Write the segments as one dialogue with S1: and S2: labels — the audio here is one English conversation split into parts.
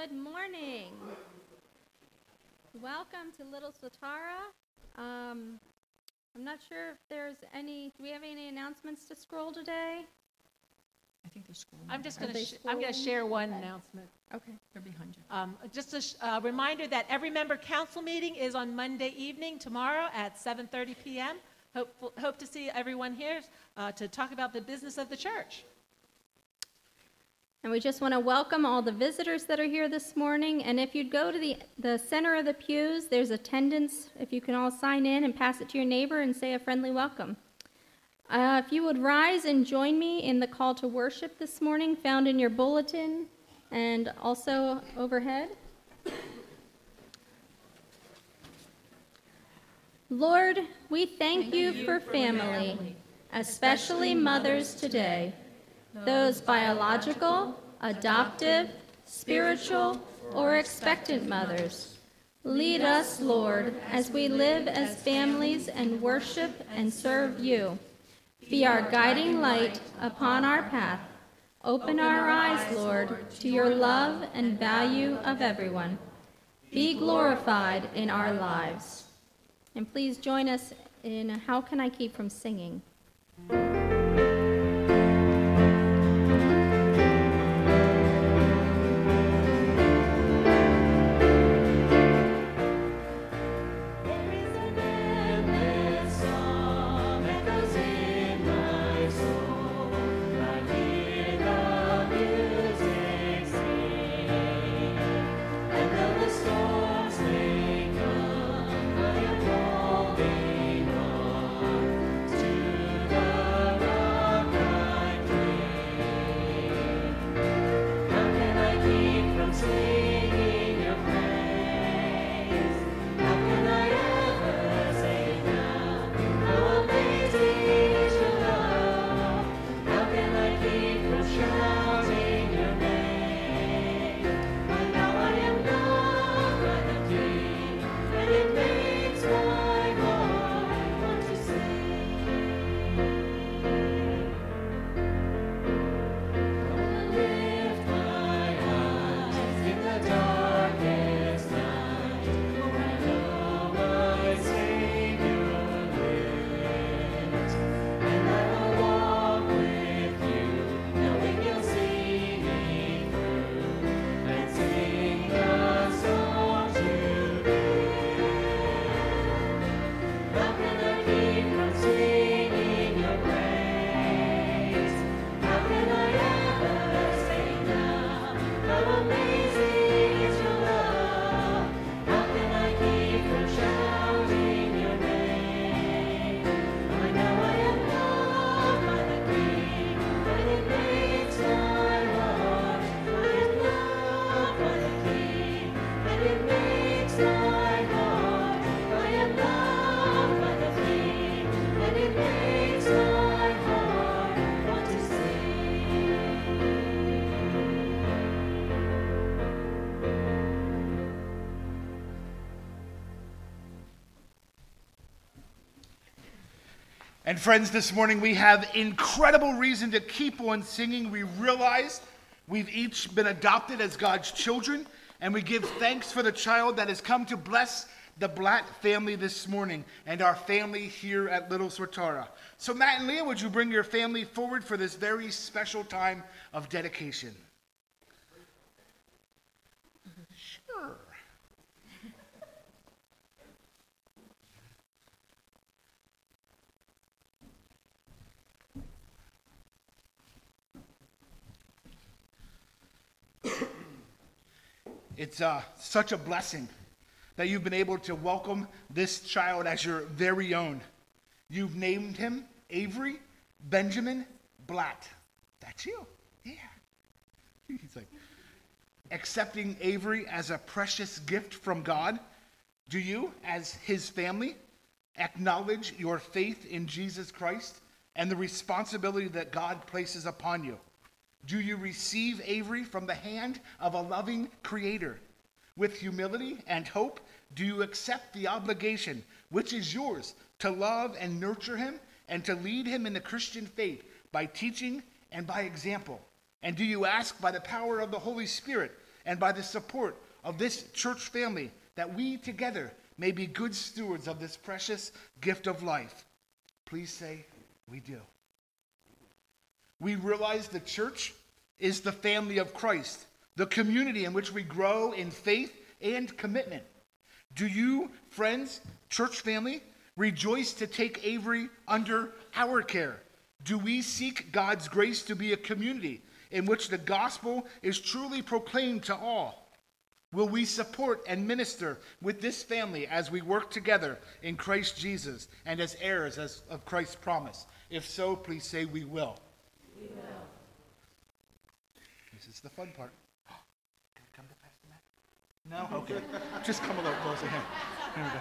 S1: Good morning. Welcome to Little Swatara. I'm not sure if there's any, do we have any announcements to scroll today?
S2: I think they're scrolling.
S3: I'm going to share one announcement.
S1: Okay.
S2: They're behind you.
S3: Just a reminder that every member council meeting is on Monday evening, tomorrow at 7:30 p.m. Hope to see everyone here to talk about the business of the church.
S1: And we just want to welcome all the visitors that are here this morning. And if you'd go to the center of the pews, there's attendance. If you can all sign in and pass it to your neighbor and say a friendly welcome. If you would rise and join me in the call to worship this morning, found in your bulletin and also overhead. Lord, we thank you for family, especially mothers today. Those biological, adoptive, spiritual, or expectant mothers. Lead us, Lord, as we live as families and worship and serve you. Be our guiding light upon our path. Open our eyes, Lord, to your love and value of everyone. Be glorified in our lives. And please join us in How Can I Keep From Singing?
S4: And friends, this morning we have incredible reason to keep on singing. We realize we've each been adopted as God's children, and we give thanks for the child that has come to bless the Black family this morning and our family here at Little Swatara. So Matt and Leah, would you bring your family forward for this very special time of dedication? Sure. It's such a blessing that you've been able to welcome this child as your very own. You've named him Avery Benjamin Blatt. That's you. Yeah. He's like, accepting Avery as a precious gift from God, do you, as his family, acknowledge your faith in Jesus Christ and the responsibility that God places upon you? Do you receive Avery from the hand of a loving Creator? With humility and hope, do you accept the obligation which is yours to love and nurture him and to lead him in the Christian faith by teaching and by example? And do you ask by the power of the Holy Spirit and by the support of this church family, that we together may be good stewards of this precious gift of life. Please say, we do. We realize the church is the family of Christ, the community in which we grow in faith and commitment. Do you, friends, church family, rejoice to take Avery under our care? Do we seek God's grace to be a community in which the gospel is truly proclaimed to all? Will we support and minister with this family as we work together in Christ Jesus and as heirs of Christ's promise? If so, please say we will. We will. This is the fun part. Can I come to Pastor Matt? No? Okay. Just come a little closer. Here we go.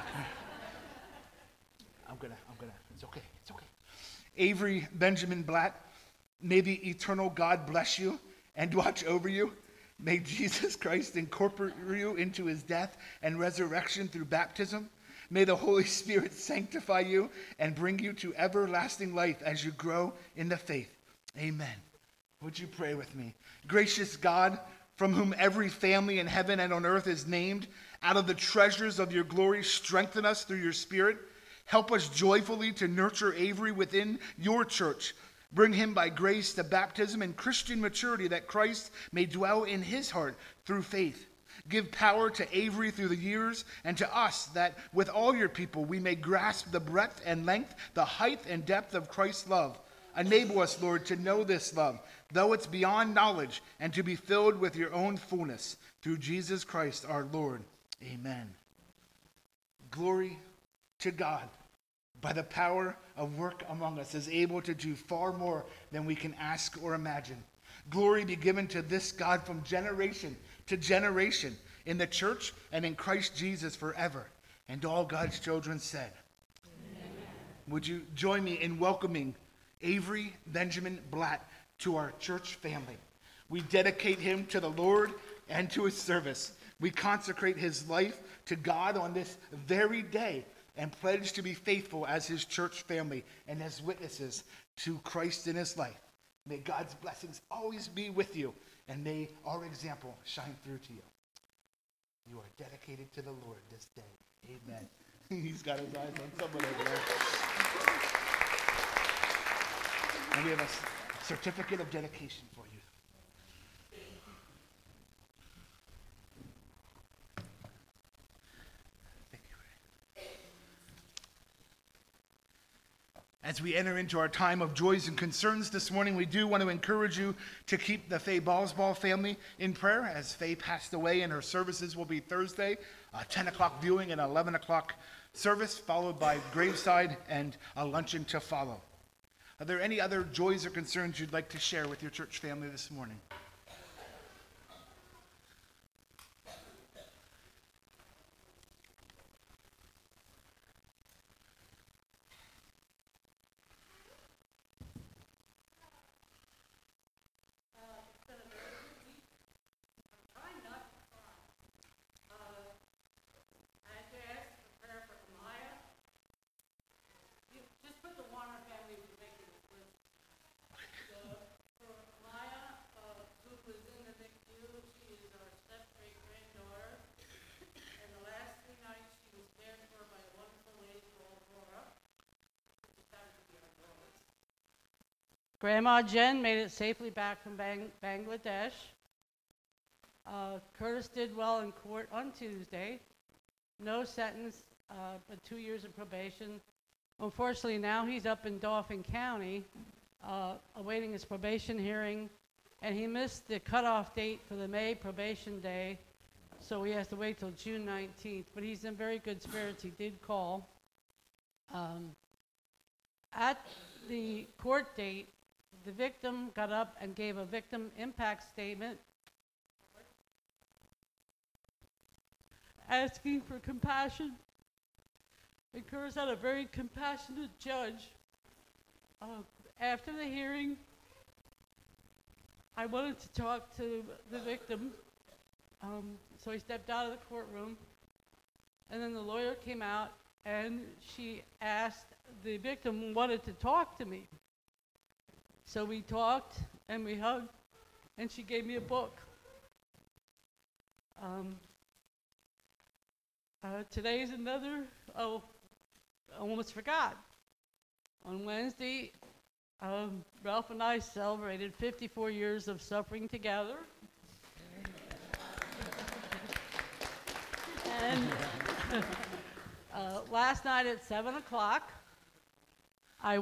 S4: I'm gonna. It's okay. Avery Benjamin Blatt, may the eternal God bless you and watch over you. May Jesus Christ incorporate you into his death and resurrection through baptism. May the Holy Spirit sanctify you and bring you to everlasting life as you grow in the faith. Amen. Would you pray with me? Gracious God, from whom every family in heaven and on earth is named, out of the treasures of your glory, strengthen us through your Spirit. Help us joyfully to nurture Avery within your church. Bring him by grace to baptism and Christian maturity, that Christ may dwell in his heart through faith. Give power to Avery through the years, and to us, that with all your people we may grasp the breadth and length, the height and depth of Christ's love. Enable us, Lord, to know this love, though it's beyond knowledge, and to be filled with your own fullness. Through Jesus Christ our Lord. Amen. Glory to God, by the power of work among us, is able to do far more than we can ask or imagine. Glory be given to this God from generation to generation, in the church and in Christ Jesus forever. And all God's children said, amen. Would you join me in welcoming Avery Benjamin Blatt to our church family? We dedicate him to the Lord and to his service. We consecrate his life to God on this very day, and pledge to be faithful as his church family and as witnesses to Christ in his life. May God's blessings always be with you, and may our example shine through to you. You are dedicated to the Lord this day. Amen. He's got his eyes on someone over there. And we have a certificate of dedication for you. As we enter into our time of joys and concerns this morning, we do want to encourage you to keep the Faye Ballsball family in prayer, as Faye passed away, and her services will be Thursday, 10 o'clock viewing and 11 o'clock service, followed by graveside and a luncheon to follow. Are there any other joys or concerns you'd like to share with your church family this morning?
S5: Grandma Jen made it safely back from Bangladesh. Curtis did well in court on Tuesday. No sentence, but 2 years of probation. Unfortunately, now he's up in Dauphin County, awaiting his probation hearing, and he missed the cutoff date for the May probation day, so he has to wait till June 19th. But he's in very good spirits. He did call. At the court date, the victim got up and gave a victim impact statement asking for compassion. And Curtis had a very compassionate judge. After the hearing, I wanted to talk to the victim, so he stepped out of the courtroom, and then the lawyer came out, and she asked, the victim wanted to talk to me. So we talked, and we hugged, and she gave me a book. Today's another, I almost forgot. On Wednesday, Ralph and I celebrated 54 years of suffering together. And last night at 7 o'clock, I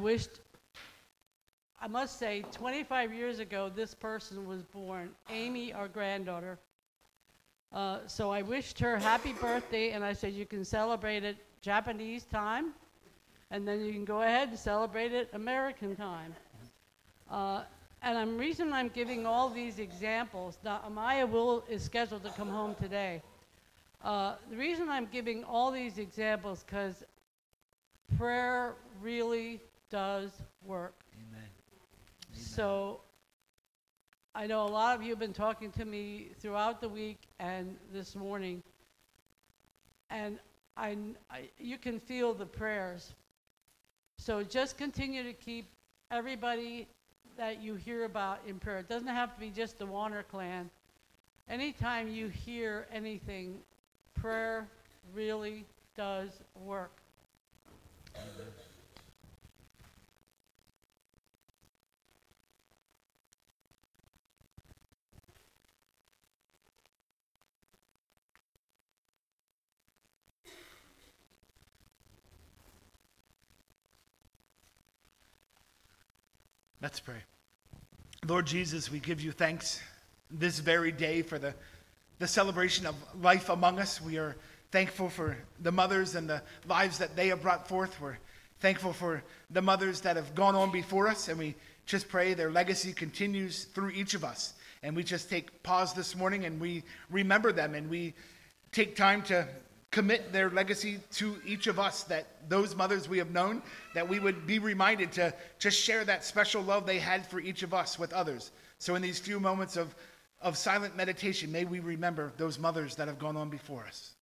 S5: must say, 25 years ago, this person was born, Amy, our granddaughter. So I wished her happy birthday, and I said, you can celebrate it Japanese time, and then you can go ahead and celebrate it American time. And the reason I'm giving all these examples, now Amaya is scheduled to come home today. The reason I'm giving all these examples because prayer really does work.
S4: Amen.
S5: So I know a lot of you have been talking to me throughout the week and this morning, and you can feel the prayers. So just continue to keep everybody that you hear about in prayer. It doesn't have to be just the Warner clan. Anytime you hear anything, prayer really does work.
S4: Let's pray. Lord Jesus, we give you thanks this very day for the celebration of life among us. We are thankful for the mothers and the lives that they have brought forth. We're thankful for the mothers that have gone on before us, and we just pray their legacy continues through each of us. And we just take pause this morning and we remember them, and we take time to commit their legacy to each of us, that those mothers we have known, that we would be reminded to just share that special love they had for each of us with others. So in these few moments of silent meditation, may we remember those mothers that have gone on before us.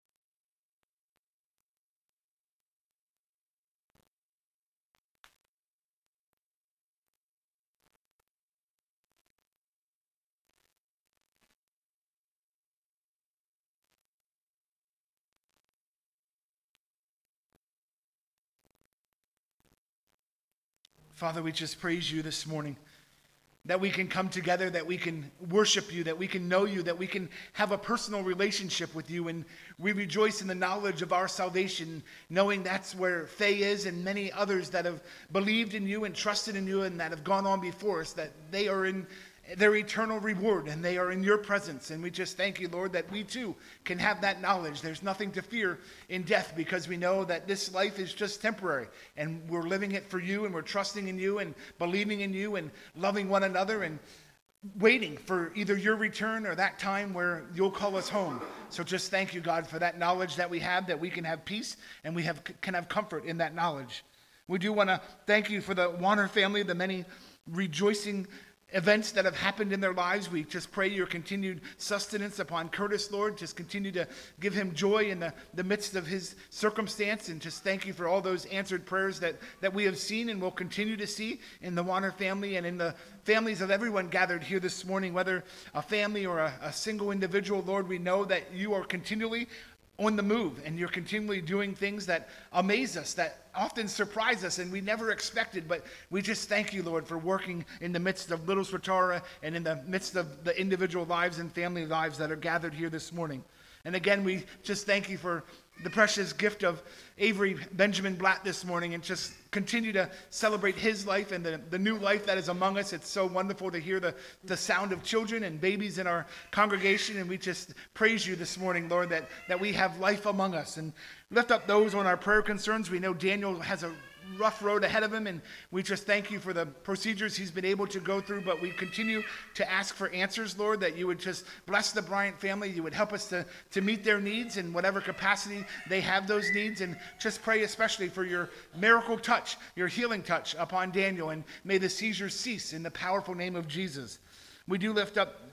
S4: Father, we just praise you this morning that we can come together, that we can worship you, that we can know you, that we can have a personal relationship with you. And we rejoice in the knowledge of our salvation, knowing that's where Faye is and many others that have believed in you and trusted in you and that have gone on before us, that they are in their eternal reward and they are in your presence. And we just thank you, Lord, that we too can have that knowledge. There's nothing to fear in death because we know that this life is just temporary and we're living it for you, and we're trusting in you and believing in you and loving one another and waiting for either your return or that time where you'll call us home. So just thank you, God, for that knowledge that we can have peace and we can have comfort in that knowledge. We do want to thank you for the Warner family, the many rejoicing events that have happened in their lives. We just pray your continued sustenance upon Curtis, Lord. Just continue to give him joy in the midst of his circumstance, and just thank you for all those answered prayers that we have seen and will continue to see in the Warner family and in the families of everyone gathered here this morning, whether a family or a single individual. Lord, we know that you are continually on the move, and you're continually doing things that amaze us, that often surprise us, and we never expected. But we just thank you, Lord, for working in the midst of Little Swatara and in the midst of the individual lives and family lives that are gathered here this morning. And again, we just thank you for the precious gift of Avery Benjamin Blatt this morning, and just continue to celebrate his life and the new life that is among us. It's so wonderful to hear the sound of children and babies in our congregation, and we just praise you this morning, Lord, that we have life among us. And lift up those on our prayer concerns. We know Daniel has a rough road ahead of him, and we just thank you for the procedures he's been able to go through, but we continue to ask for answers, Lord, that you would just bless the Bryant family. You would help us to meet their needs in whatever capacity they have those needs, and just pray especially for your miracle touch, your healing touch upon Daniel, and may the seizures cease in the powerful name of Jesus. We do lift up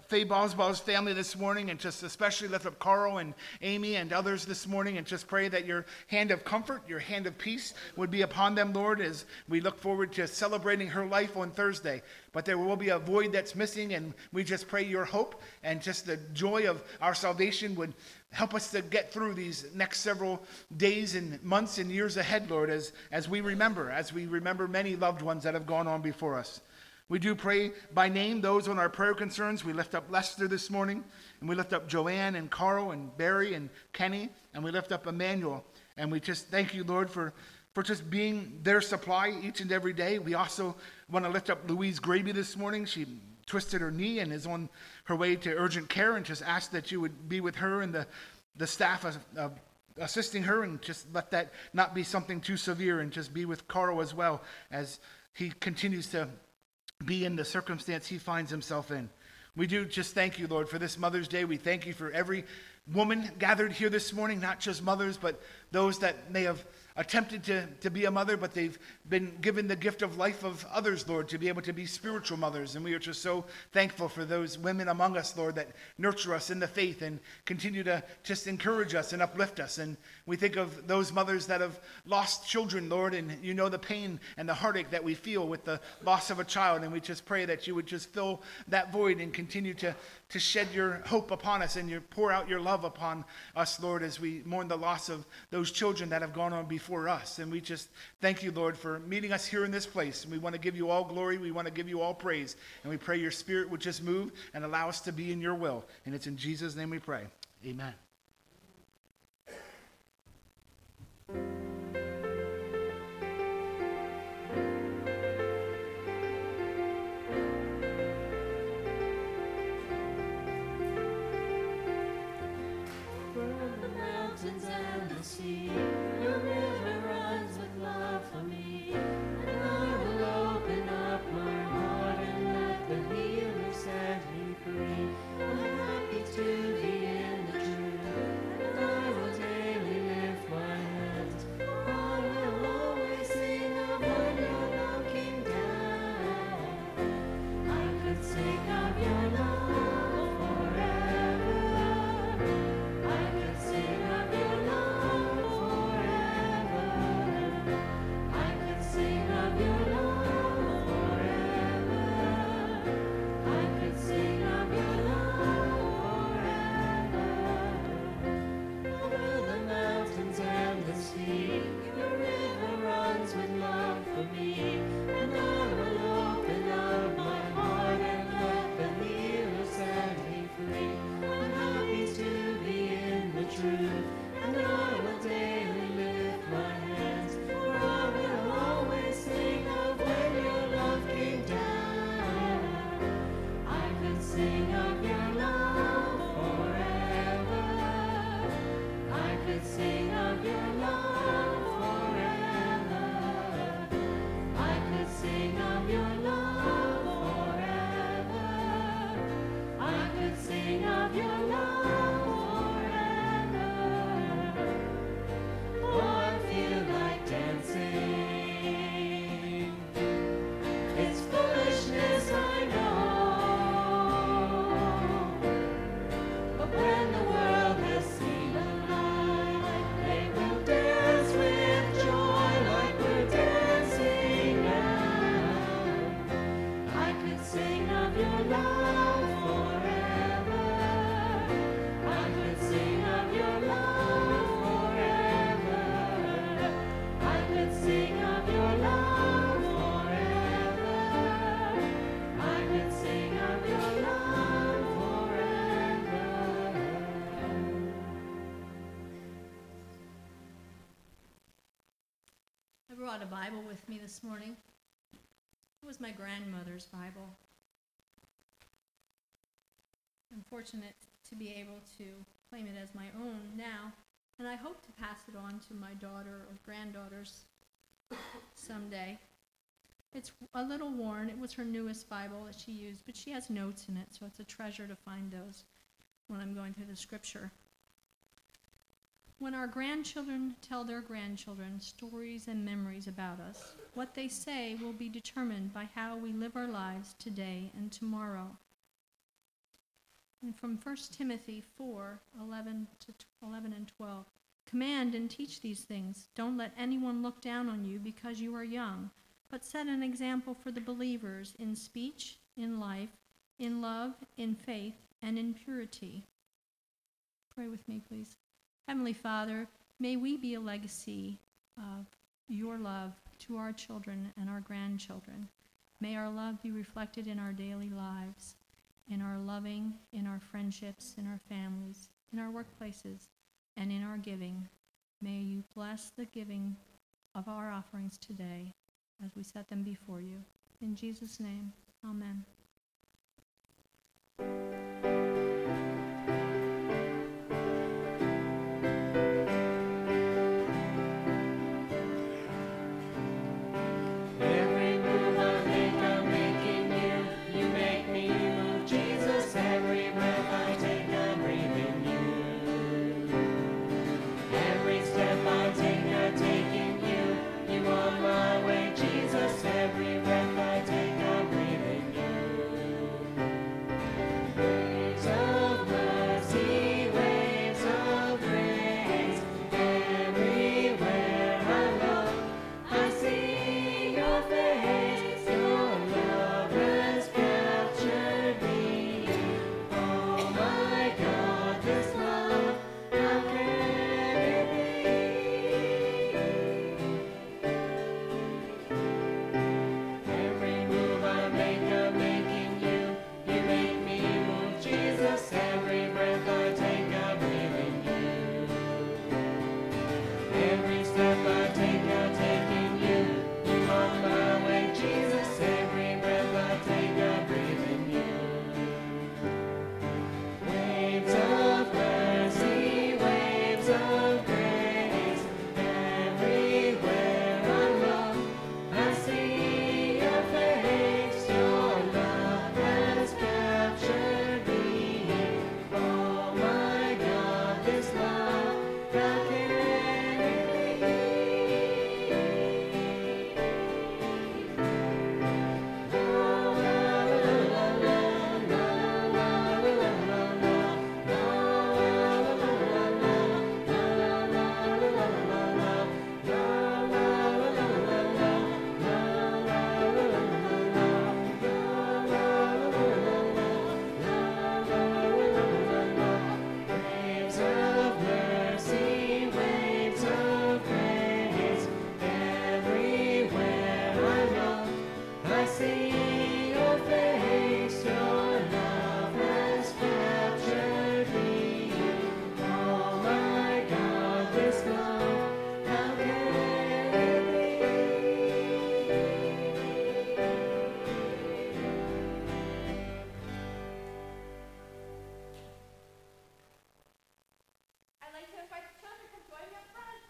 S4: Faye Boswell's family this morning, and just especially lift up Carl and Amy and others this morning, and just pray that your hand of comfort, your hand of peace would be upon them, Lord, as we look forward to celebrating her life on Thursday. But there will be a void that's missing, and we just pray your hope and just the joy of our salvation would help us to get through these next several days and months and years ahead, Lord, as we remember many loved ones that have gone on before us. We do pray by name those on our prayer concerns. We lift up Lester this morning, and we lift up Joanne and Carl and Barry and Kenny, and we lift up Emmanuel. And we just thank you, Lord, for just being their supply each and every day. We also want to lift up Louise Graby this morning. She twisted her knee and is on her way to urgent care, and just ask that you would be with her and the staff assisting her, and just let that not be something too severe, and just be with Carl as well as he continues to be in the circumstance he finds himself in. We do just thank you, Lord, for this Mother's Day. We thank you for every woman gathered here this morning, not just mothers, but those that may have attempted to be a mother, but they've been given the gift of life of others, Lord, to be able to be spiritual mothers. And we are just so thankful for those women among us, Lord, that nurture us in the faith and continue to just encourage us and uplift us. And we think of those mothers that have lost children, Lord, and you know the pain and the heartache that we feel with the loss of a child. And we just pray that you would just fill that void and continue to shed your hope upon us, and you pour out your love upon us, Lord, as we mourn the loss of those children that have gone on before us. And we just thank you, Lord, for meeting us here in this place. And we want to give you all glory. We want to give you all praise. And we pray your Spirit would just move and allow us to be in your will. And it's in Jesus' name we pray. Amen.
S6: And the sea, your river runs with love for me, and I will open up my heart and let the healer set me free. I'm happy to be in the truth, and I will daily lift my hands. I will always sing of when your love came down. I could sing of your love forever. I could sing of your love forever. I could sing of your love forever. I could sing of your love forever. Over the mountains and the sea, your river runs with love for me, and I will open up my heart and let the healer set me free. I'm happy to be in the truth, and I will daily lift my hands, for I will always sing of when your love came down. I could sing of your love forever. I could sing of your love forever. I could sing of your love forever. I could sing of your love forever. Oh, I feel like dancing. It's foolishness, I know. But when the world has seen the light, they will dance with joy like we're dancing now. I could sing of your love forever. I could sing of your love forever. I could sing of your love forever. I could sing of your love forever.
S1: I brought a Bible with me this morning. It was my grandmother's Bible. I'm fortunate to be able to claim it as my own now, and I hope to pass it on to my daughter or granddaughters someday. It's a little worn. It was her newest Bible that she used, but she has notes in it, so it's a treasure to find those when I'm going through the scripture. When our grandchildren tell their grandchildren stories and memories about us, what they say will be determined by how we live our lives today and tomorrow.
S7: And from 1 Timothy 4:11 to 11 and 12. Command and teach these things. Don't let anyone look down on you because you are young, but set an example for the believers in speech, in life, in love, in faith, and in purity. Pray with me, please. Heavenly Father, may we be a legacy of your love to our children and our grandchildren. May our love be reflected in our daily lives, in our loving, in our friendships, in our families, in our workplaces, and in our giving. May you bless the giving of our offerings today as we set them before you. In Jesus' name, amen.
S6: Every move I make, I'm making you. You make me move, Jesus. Every breath I take, I'm breathing you. Every step I take, I'm taking you. You are my way, Jesus. Every breath I take, I'm breathing you. Waves of mercy, waves of grace. Everywhere I look, I see your face. Your love has captured me. Oh my God, this love, how can it be? Every move I make, I'm making you. You make me move, Jesus. Every breath I take, I'm breathing you. Every step I take, I'm taking you. You are my way, Jesus. Every breath I take, I'm breathing you. Waves of mercy, waves of grace. Everywhere I look, I see your face. Your love has captured me. Oh my God, this love, how can it be? Waves of mercy, waves of grace. Everywhere I look, I see your face. Your love has captured me. Oh my God, this love, how can it be?
S1: I'd like to invite the children to join me up front.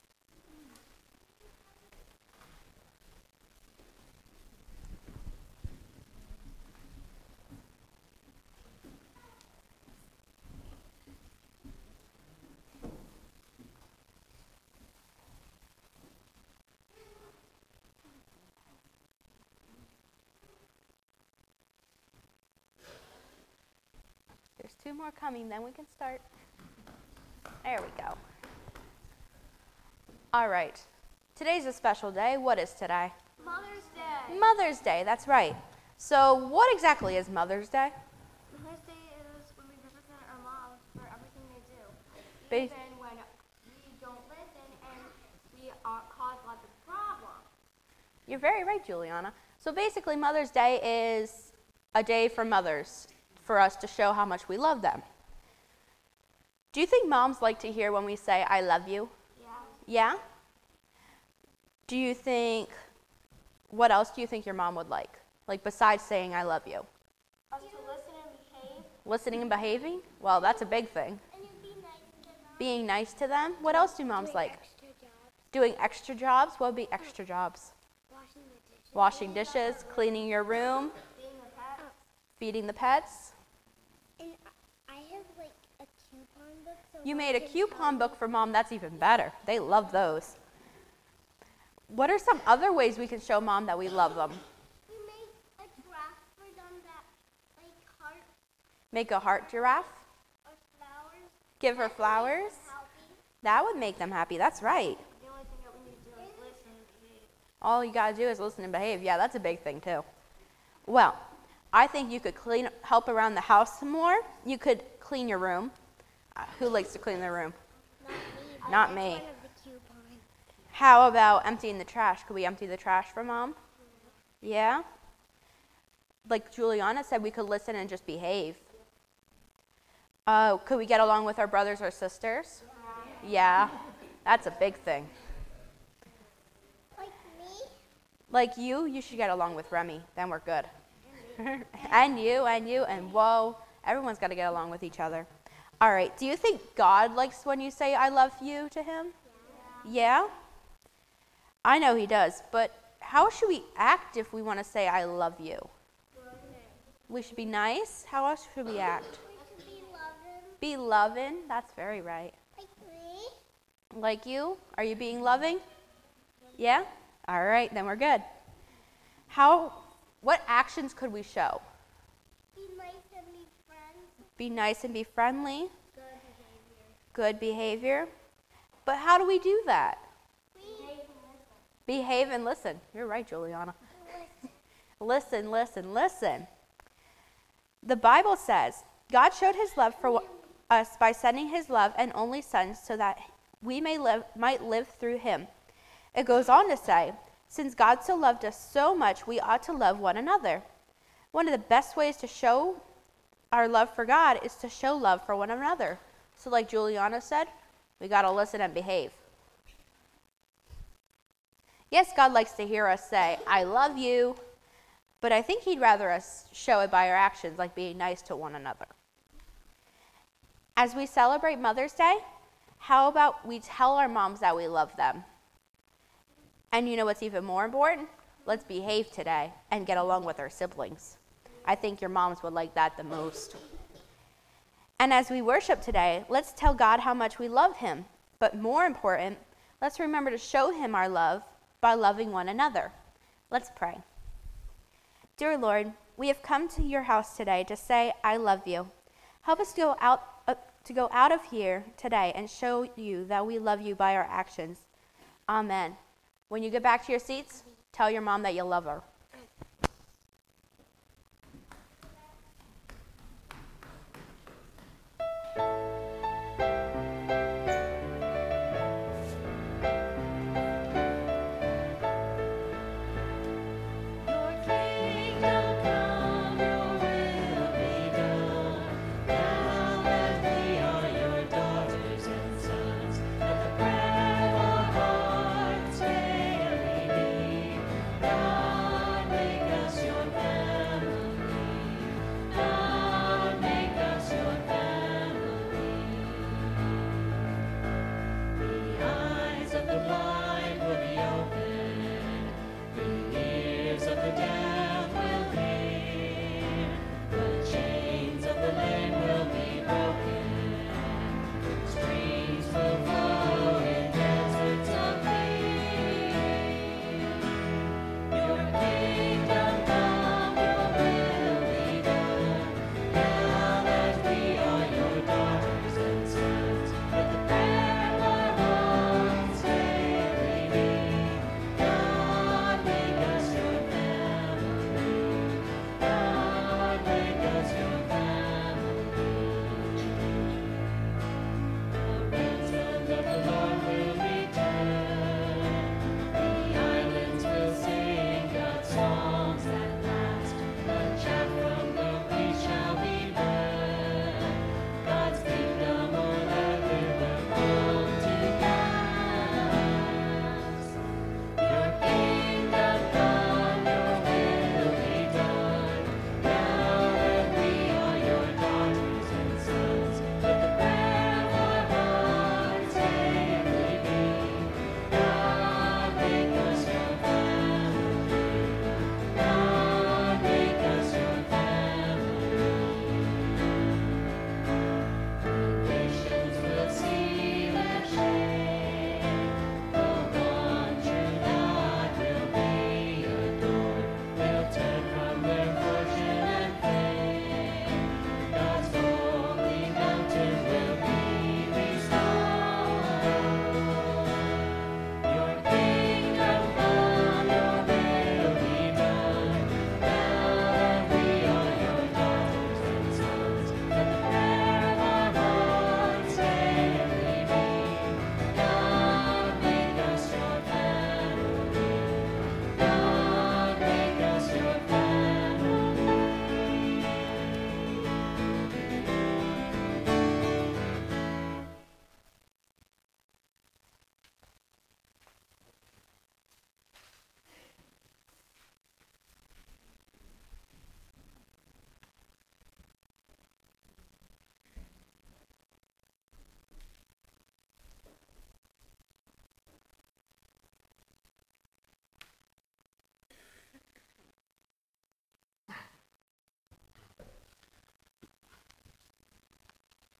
S8: There's 2 more coming, then we can start. There we go. All right. Today's a special day. What is today?
S9: Mother's Day.
S8: Mother's Day, that's right. So what exactly is Mother's Day?
S9: Mother's Day is when we represent our moms for everything they do.
S8: Ba-
S9: Even when we don't listen and we cause lots of problems.
S8: You're very right, Juliana. So basically, Mother's Day is a day for mothers, for us to show how much we love them. Do you think moms like to hear when we say, I love you?
S9: Yeah.
S8: Yeah? Do you think, what else do you think your mom would like? Like besides saying, I love you?
S9: Us to listen and behave.
S8: Listening and behaving? Well, that's a big thing.
S9: And you be nice to them.
S8: Being nice to them? What else do moms like?
S9: Extra jobs.
S8: Doing extra jobs? What would be extra jobs?
S9: Washing the dishes.
S8: Washing dishes, cleaning your room,
S9: Being a pet.
S8: feeding the pets.
S9: And I have like a coupon book. So
S8: You made a coupon book for mom. That's even better. They love those. What are some other ways we can show mom that we love them?
S9: We made a draft for them that like heart.
S8: Make a heart giraffe?
S9: Or flowers.
S8: Give her flowers?
S9: Happy.
S8: That would make them happy. That's right.
S9: The only thing that we need to do is listen and behave.
S8: All you got to do is listen and behave. Yeah, that's a big thing too. Well, I think you could help around the house some more. You could clean your room. Who likes to clean their room? Not me.
S9: One of the coupons.
S8: How about emptying the trash? Could we empty the trash for Mom? Yeah? Like Juliana said, we could listen and just behave. Could we get along with our brothers or sisters? Yeah, that's a big thing.
S9: Like me?
S8: Like you should get along with Remy. Then we're good. and you, and whoa, everyone's got to get along with each other. All right, do you think God likes when you say I love you to him? Yeah? I know he does, but how should we act if we want to say I love you? We should be nice. How else should we act? Be loving. That's very right.
S9: Like me?
S8: Like you? Are you being loving? Yeah? All right, then we're good. What actions could we show?
S9: Be nice and be friends.
S8: Be nice and be friendly.
S9: Good behavior.
S8: Good behavior. But how do we do that?
S9: Behave and listen.
S8: Behave and listen. You're right, Juliana. Listen, listen, listen. The Bible says God showed his love for us by sending his love and only Son so that we might live through him. It goes on to say, since God so loved us so much, we ought to love one another. One of the best ways to show our love for God is to show love for one another. So like Juliana said, we got to listen and behave. Yes, God likes to hear us say, I love you, but I think he'd rather us show it by our actions, like being nice to one another. As we celebrate Mother's Day, how about we tell our moms that we love them? And you know what's even more important? Let's behave today and get along with our siblings. I think your moms would like that the most. And as we worship today, let's tell God how much we love him. But more important, let's remember to show him our love by loving one another. Let's pray. Dear Lord, we have come to your house today to say, I love you. Help us to go out of here today and show you that we love you by our actions. Amen. When you get back to your seats, tell your mom that you love her.
S6: Now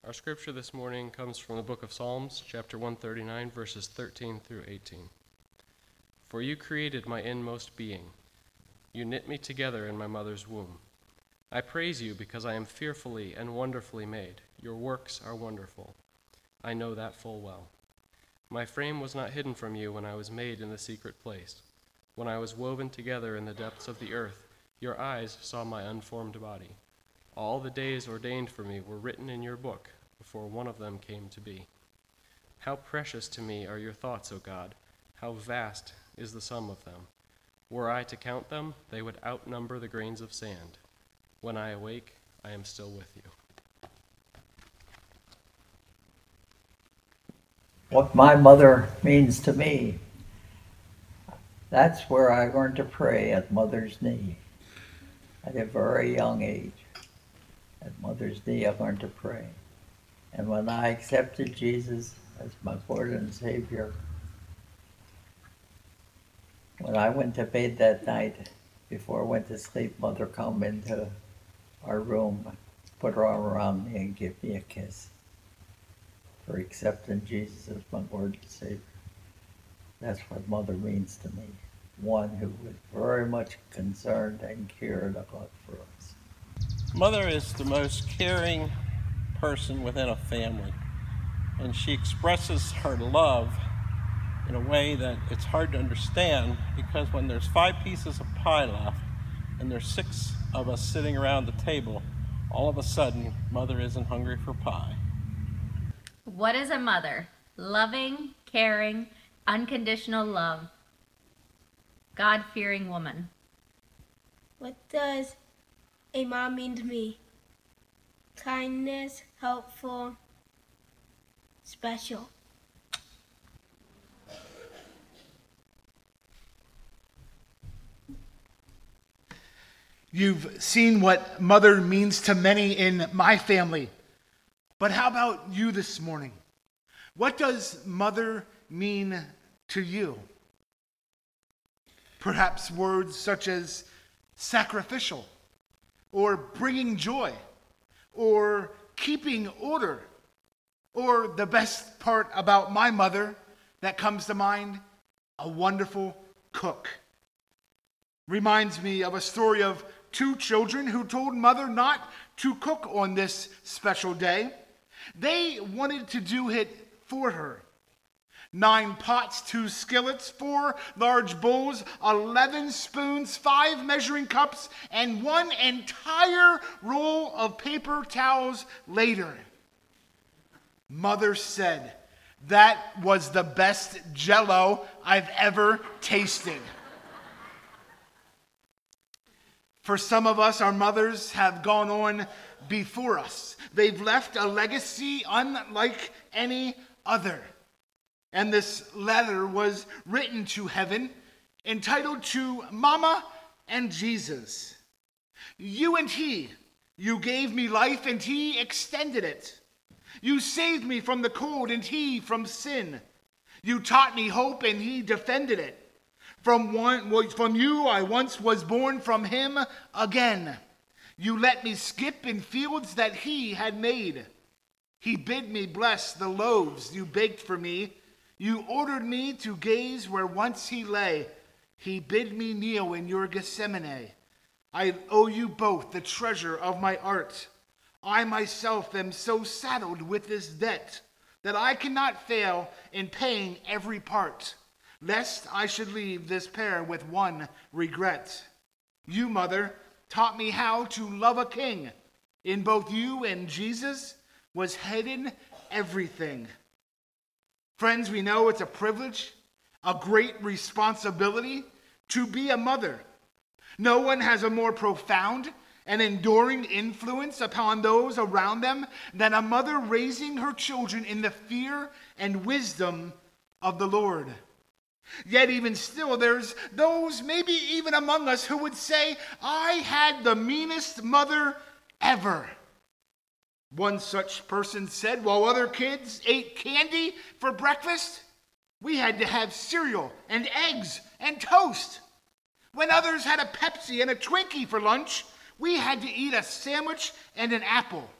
S10: Our scripture this morning comes from the book of Psalms, chapter 139, verses 13 through 18. For you created my inmost being. You knit me together in my mother's womb. I praise you because I am fearfully and wonderfully made. Your works are wonderful. I know that full well. My frame was not hidden from you when I was made in the secret place. When I was woven together in the depths of the earth, your eyes saw my unformed body. All the days ordained for me were written in your book before one of them came to be. How precious to me are your thoughts, O God! How vast is the sum of them! Were I to count them, they would outnumber the grains of sand. When I awake, I am still with you.
S11: What my mother means to me, that's where I learned to pray at Mother's knee. At a very young age, at Mother's knee, I learned to pray. And when I accepted Jesus as my Lord and Savior, when I went to bed that night, before I went to sleep, Mother come into our room, put her arm around me and give me a kiss for accepting Jesus as my Lord and Savior. That's what Mother means to me. One who was very much concerned and cared a lot for us.
S12: Mother is the most caring person within a family, and she expresses her love in a way that it's hard to understand, because when there's 5 pieces of pie left and there's 6 of us sitting around the table, all of a sudden Mother isn't hungry for pie.
S13: What is a mother? Loving, caring, unconditional love. God-fearing woman.
S14: What does a mom mean to me? Kindness, helpful, special.
S4: You've seen what mother means to many in my family. But how about you this morning? What does mother mean to you? Perhaps words such as sacrificial, or bringing joy, or keeping order, or the best part about my mother that comes to mind, a wonderful cook. Reminds me of a story of 2 children who told mother not to cook on this special day. They wanted to do it for her. 9 pots, 2 skillets, 4 large bowls, 11 spoons, 5 measuring cups, and 1 entire roll of paper towels later. Mother said, "That was the best Jell-O I've ever tasted." For some of us, our mothers have gone on before us. They've left a legacy unlike any other. And this letter was written to heaven, entitled To Mama and Jesus. You and he, you gave me life and he extended it. You saved me from the cold and he from sin. You taught me hope and he defended it. From you I once was born, from him again. You let me skip in fields that he had made. He bid me bless the loaves you baked for me. You ordered me to gaze where once he lay. He bid me kneel in your Gethsemane. I owe you both the treasure of my art. I myself am so saddled with this debt that I cannot fail in paying every part, lest I should leave this pair with one regret. You, mother, taught me how to love a king. In both you and Jesus was hidden everything. Friends, we know it's a privilege, a great responsibility to be a mother. No one has a more profound and enduring influence upon those around them than a mother raising her children in the fear and wisdom of the Lord. Yet even still, there's those, maybe even among us, who would say, I had the meanest mother ever. One such person said, while other kids ate candy for breakfast, we had to have cereal and eggs and toast. When others had a Pepsi and a Twinkie for lunch, we had to eat a sandwich and an apple.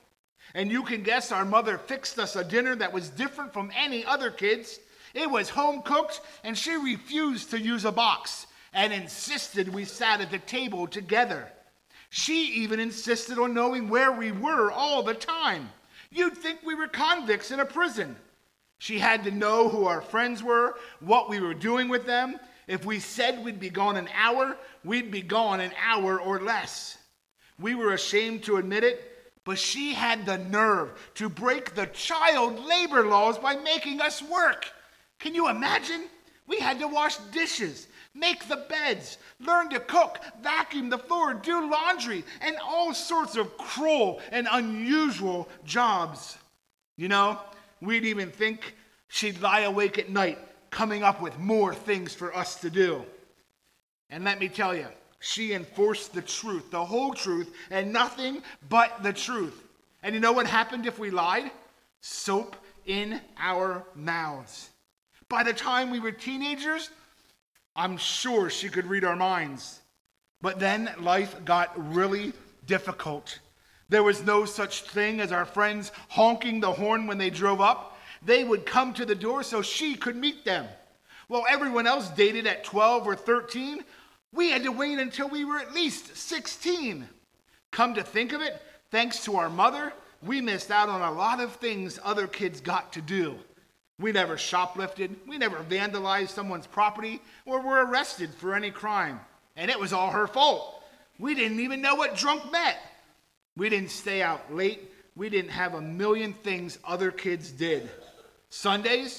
S4: And you can guess our mother fixed us a dinner that was different from any other kids. It was home cooked, and she refused to use a box and insisted we sat at the table together. She even insisted on knowing where we were all the time. You'd think we were convicts in a prison. She had to know who our friends were, what we were doing with them. If we said we'd be gone an hour, we'd be gone an hour or less. We were ashamed to admit it, but she had the nerve to break the child labor laws by making us work. Can you imagine? We had to wash dishes, make the beds, learn to cook, vacuum the floor, do laundry, and all sorts of cruel and unusual jobs. You know, we'd even think she'd lie awake at night coming up with more things for us to do. And let me tell you, she enforced the truth, the whole truth, and nothing but the truth. And you know what happened if we lied? Soap in our mouths. By the time we were teenagers, I'm sure she could read our minds. But then life got really difficult. There was no such thing as our friends honking the horn when they drove up. They would come to the door so she could meet them. While everyone else dated at 12 or 13, we had to wait until we were at least 16. Come to think of it, thanks to our mother, we missed out on a lot of things other kids got to do. We never shoplifted, we never vandalized someone's property, or were arrested for any crime. And it was all her fault. We didn't even know what drunk meant. We didn't stay out late. We didn't have a million things other kids did. Sundays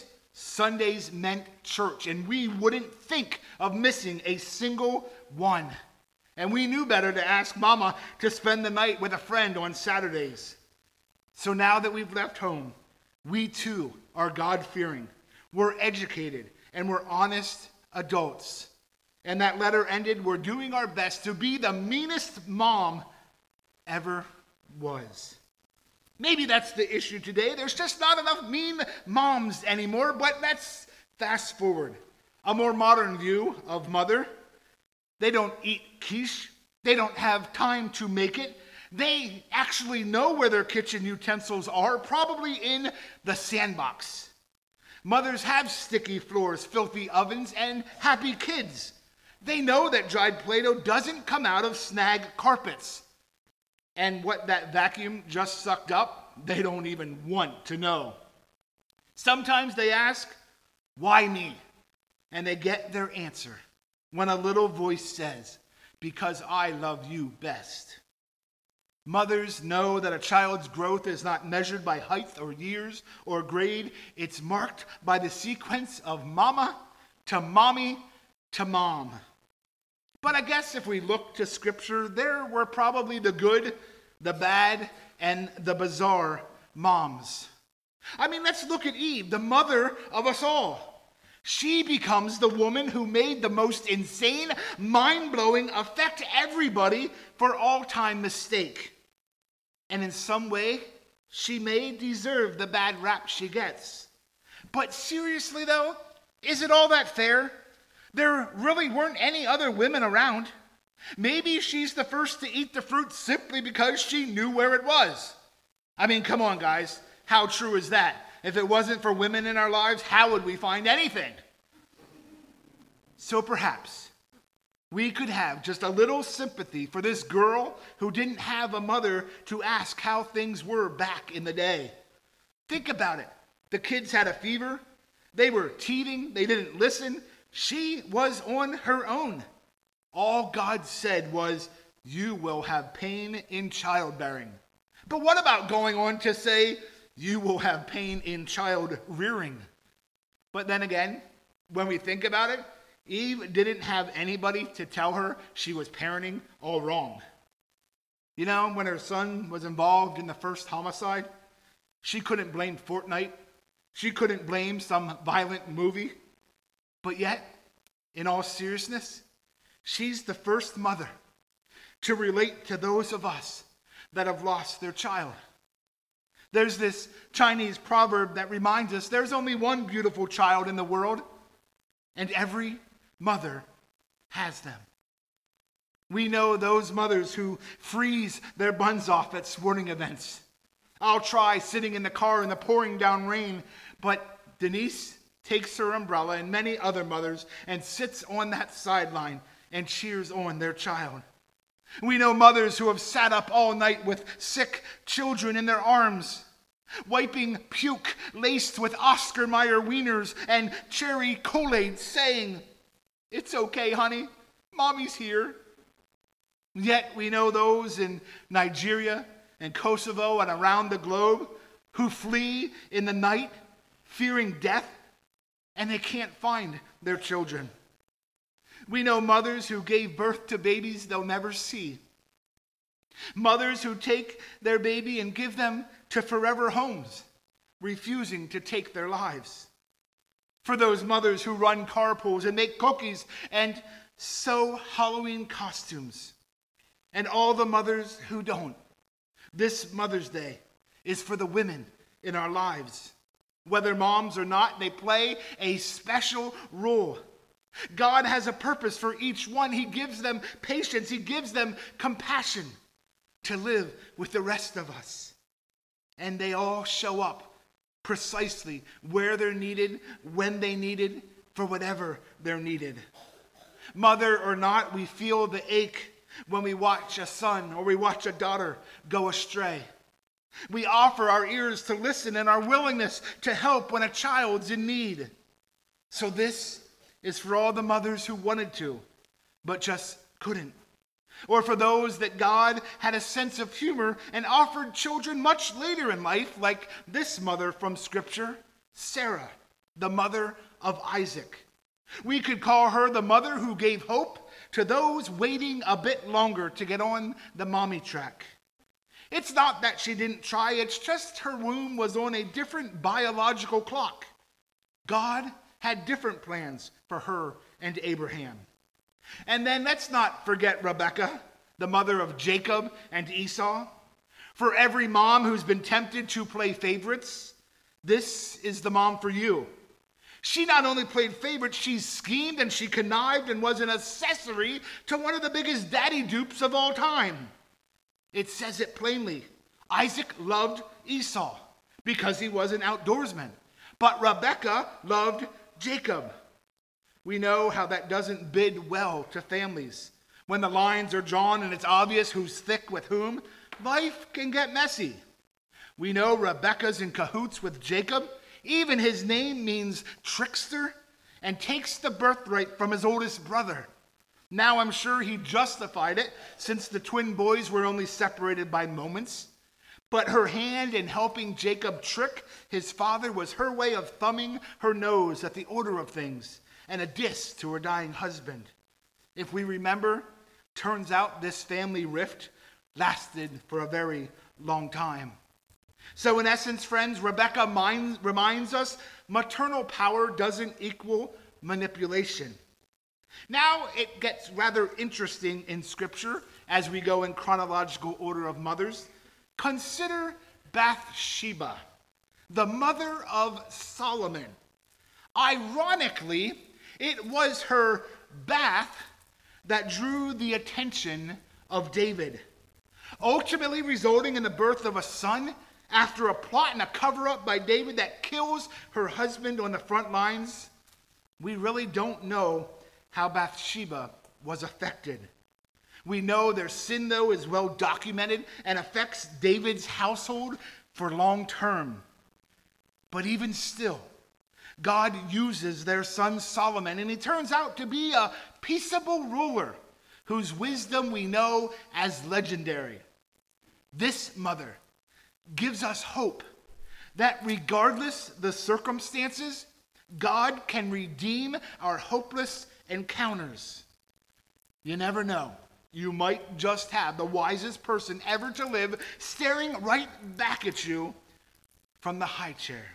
S4: meant church, and we wouldn't think of missing a single one. And we knew better to ask Mama to spend the night with a friend on Saturdays. So now that we've left home, we too are God-fearing. We're educated, and we're honest adults. And that letter ended, we're doing our best to be the meanest mom ever was. Maybe that's the issue today. There's just not enough mean moms anymore, but let's fast forward. A more modern view of mother. They don't eat quiche. They don't have time to make it. They actually know where their kitchen utensils are, probably in the sandbox. Mothers have sticky floors, filthy ovens, and happy kids. They know that dried Play-Doh doesn't come out of snag carpets. And what that vacuum just sucked up, they don't even want to know. Sometimes they ask, why me? And they get their answer when a little voice says, because I love you best. Mothers know that a child's growth is not measured by height or years or grade. It's marked by the sequence of mama to mommy to mom. But I guess if we look to Scripture, there were probably the good, the bad, and the bizarre moms. I mean, let's look at Eve, the mother of us all. She becomes the woman who made the most insane, mind-blowing, affect everybody for all-time mistake. And in some way, she may deserve the bad rap she gets. But seriously, though, is it all that fair? There really weren't any other women around. Maybe she's the first to eat the fruit simply because she knew where it was. I mean, come on, guys. How true is that? If it wasn't for women in our lives, how would we find anything? So perhaps we could have just a little sympathy for this girl who didn't have a mother to ask how things were back in the day. Think about it. The kids had a fever. They were teething. They didn't listen. She was on her own. All God said was, you will have pain in childbearing. But what about going on to say, you will have pain in child rearing? But then again, when we think about it, Eve didn't have anybody to tell her she was parenting all wrong. You know, when her son was involved in the first homicide, she couldn't blame Fortnite. She couldn't blame some violent movie. But yet, in all seriousness, she's the first mother to relate to those of us that have lost their child. There's this Chinese proverb that reminds us there's only one beautiful child in the world, and every mother has them. We know those mothers who freeze their buns off at sporting events. I'll try sitting in the car in the pouring down rain, but Denise takes her umbrella and many other mothers and sits on that sideline and cheers on their child. We know mothers who have sat up all night with sick children in their arms, wiping puke laced with Oscar Mayer wieners and cherry Kool-Aid, saying, "It's okay, honey, mommy's here." Yet we know those in Nigeria and Kosovo and around the globe who flee in the night, fearing death, and they can't find their children. We know mothers who gave birth to babies they'll never see. Mothers who take their baby and give them to forever homes, refusing to take their lives. For those mothers who run carpools and make cookies and sew Halloween costumes. And all the mothers who don't. This Mother's Day is for the women in our lives. Whether moms or not, they play a special role. God has a purpose for each one. He gives them patience. He gives them compassion to live with the rest of us. And they all show up precisely where they're needed, when they needed, for whatever they're needed. Mother or not, we feel the ache when we watch a son or we watch a daughter go astray. We offer our ears to listen and our willingness to help when a child's in need. So this is for all the mothers who wanted to, but just couldn't. Or for those that God had a sense of humor and offered children much later in life, like this mother from Scripture, Sarah, the mother of Isaac. We could call her the mother who gave hope to those waiting a bit longer to get on the mommy track. It's not that she didn't try, it's just her womb was on a different biological clock. God had different plans for her and Abraham. And then let's not forget Rebekah, the mother of Jacob and Esau. For every mom who's been tempted to play favorites, this is the mom for you. She not only played favorites, she schemed and she connived and was an accessory to one of the biggest daddy dupes of all time. It says it plainly. Isaac loved Esau because he was an outdoorsman, but Rebekah loved Jacob. We know how that doesn't bid well to families. When the lines are drawn and it's obvious who's thick with whom, life can get messy. We know Rebekah's in cahoots with Jacob. Even his name means trickster and takes the birthright from his oldest brother. Now I'm sure he justified it since the twin boys were only separated by moments. But her hand in helping Jacob trick his father was her way of thumbing her nose at the order of things and a diss to her dying husband. If we remember, turns out this family rift lasted for a very long time. So in essence, friends, Rebekah reminds us maternal power doesn't equal manipulation. Now it gets rather interesting in Scripture as we go in chronological order of mothers. Consider Bathsheba, the mother of Solomon. Ironically, it was her bath that drew the attention of David, ultimately resulting in the birth of a son after a plot and a cover-up by David that kills her husband on the front lines. We really don't know how Bathsheba was affected. We know their sin, though, is well documented and affects David's household for long term. But even still, God uses their son Solomon, and he turns out to be a peaceable ruler whose wisdom we know as legendary. This mother gives us hope that regardless the circumstances, God can redeem our hopeless encounters. You never know. You might just have the wisest person ever to live staring right back at you from the high chair.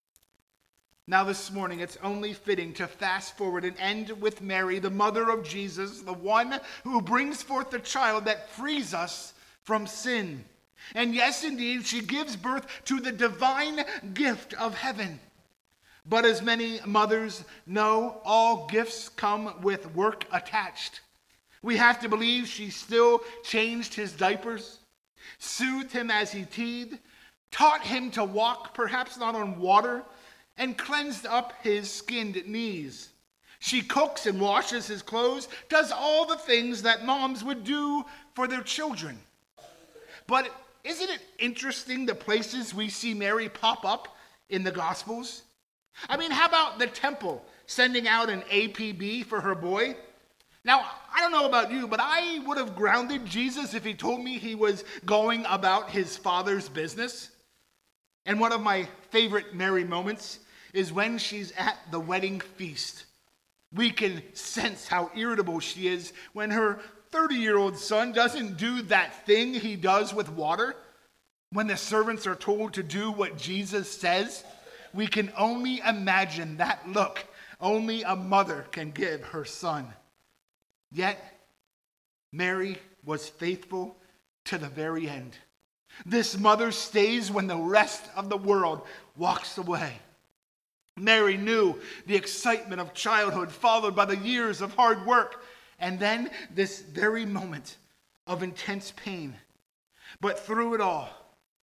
S4: Now this morning, it's only fitting to fast forward and end with Mary, the mother of Jesus, the one who brings forth the child that frees us from sin. And yes, indeed, she gives birth to the divine gift of heaven. But as many mothers know, all gifts come with work attached. We have to believe she still changed his diapers, soothed him as he teethed, taught him to walk, perhaps not on water, and cleansed up his skinned knees. She cooks and washes his clothes, does all the things that moms would do for their children. But isn't it interesting the places we see Mary pop up in the Gospels? I mean, how about the temple sending out an APB for her boy? Now, I don't know about you, but I would have grounded Jesus if he told me he was going about his Father's business. And one of my favorite Mary moments is when she's at the wedding feast. We can sense how irritable she is when her 30-year-old son doesn't do that thing he does with water. When the servants are told to do what Jesus says, we can only imagine that look only a mother can give her son. Yet, Mary was faithful to the very end. This mother stays when the rest of the world walks away. Mary knew the excitement of childhood followed by the years of hard work, and then this very moment of intense pain. But through it all,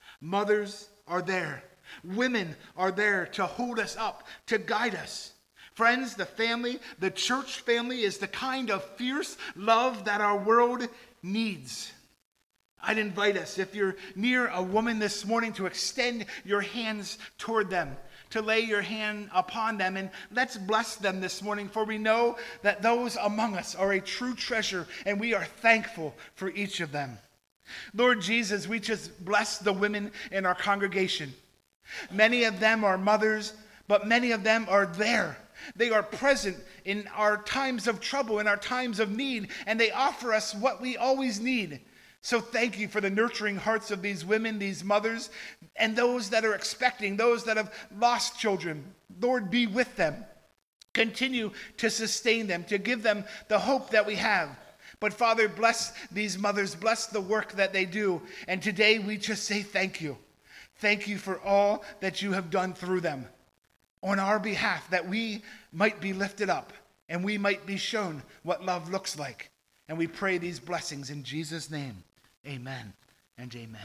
S4: mothers are there. Women are there to hold us up, to guide us. Friends, the family, the church family, is the kind of fierce love that our world needs. I'd invite us, if you're near a woman this morning, to extend your hands toward them, to lay your hand upon them, and let's bless them this morning, for we know that those among us are a true treasure, and we are thankful for each of them. Lord Jesus, we just bless the women in our congregation. Many of them are mothers, but many of them are there. They are present in our times of trouble, in our times of need, and they offer us what we always need. So thank you for the nurturing hearts of these women, these mothers, and those that are expecting, those that have lost children. Lord, be with them. Continue to sustain them, to give them the hope that we have. But Father, bless these mothers, bless the work that they do. And today we just say thank you. Thank you for all that you have done through them on our behalf, that we might be lifted up and we might be shown what love looks like. And we pray these blessings in Jesus' name. Amen and amen.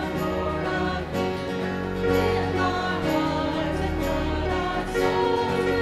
S6: Souls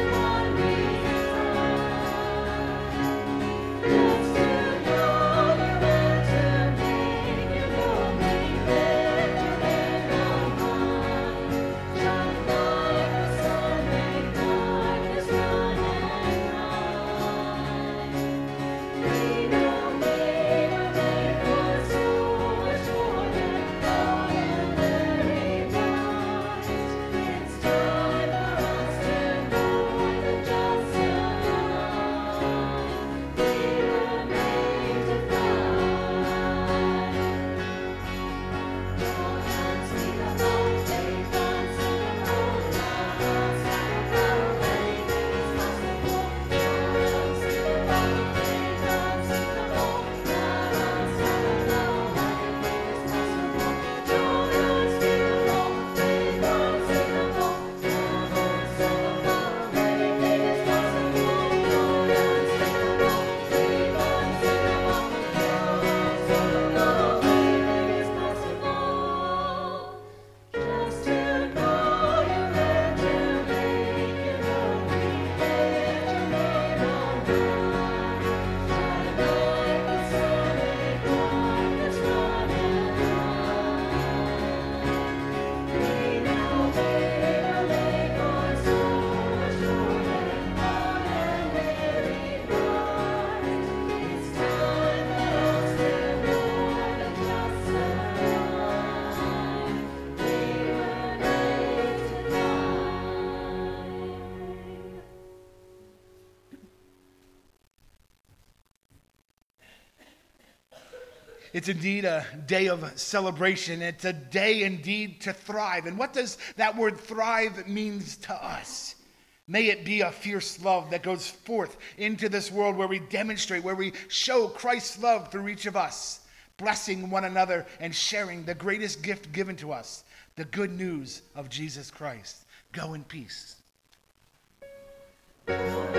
S4: It's indeed a day of celebration. It's a day indeed to thrive. And what does that word thrive means to us? May it be a fierce love that goes forth into this world where we demonstrate, where we show Christ's love through each of us, blessing one another and sharing the greatest gift given to us, the good news of Jesus Christ. Go in peace.
S6: Oh,